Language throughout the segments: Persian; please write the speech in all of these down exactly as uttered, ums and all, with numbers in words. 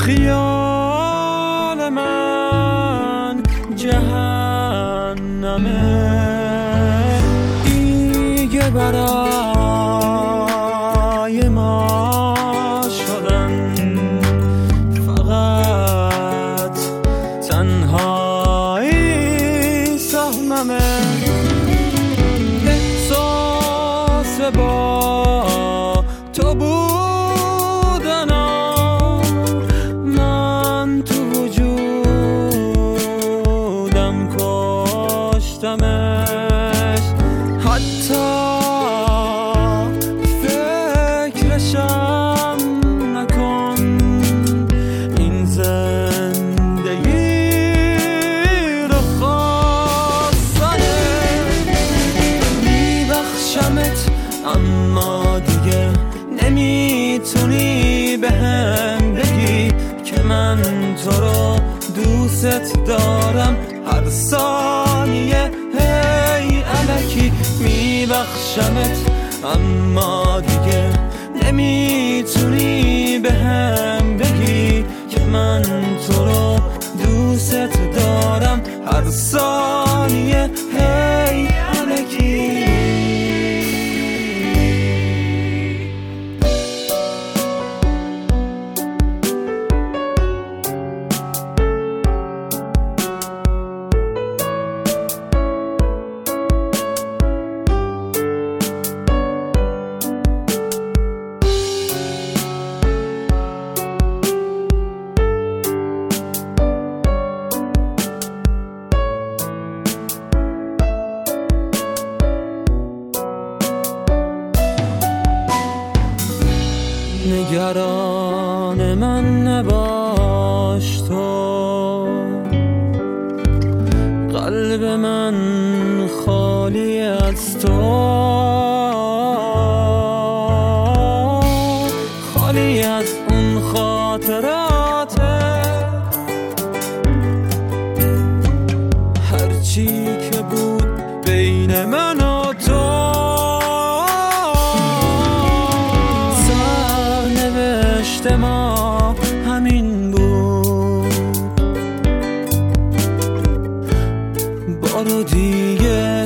خیال من جهنمه، دیگه برای ما شدن فقط تنهایی سهممه. احساس با تو بودنم من تو وجودم کشتمش، حتی فکرشم نکن. این زندگی رو خواستنه، میبخشمت اما دیگه نمیتونی بهم بگی که من تو رو دوست دارم هر ثانیه. هی الکی میبخشمت اما دیگه نمیتونی بهم بگی که من تو رو دوست دارم هر ثانیه. هی الکی نگران من نباش تو، قلب من خالی از تو، خالی از اون خاطرات هرچی که بود بین من و تو. ما همین بود، بارو دیگه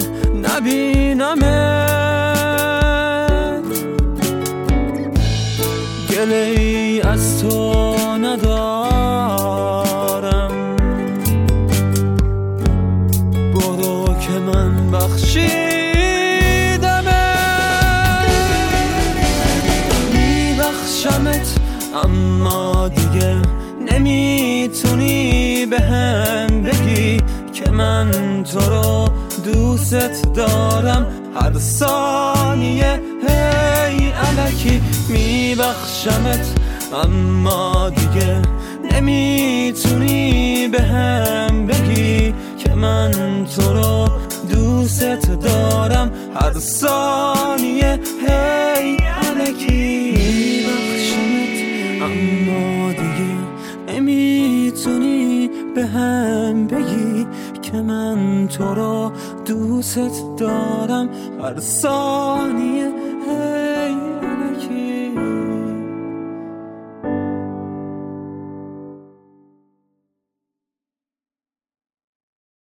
نبینمت، گله ای از تو ندارم، برو که من بخشیدمت. میبخشمت اما دیگه نمیتونی بهم بگی که من تو رو دوست دارم هر ثانیه. هی الکی میبخشمت اما دیگه نمیتونی بهم بگی که من تو رو دوست دارم هر ثانیه. هی الکی اما دیگه نمیتونی بهم بگی که من تو رو دوست دارم هر ثانیه.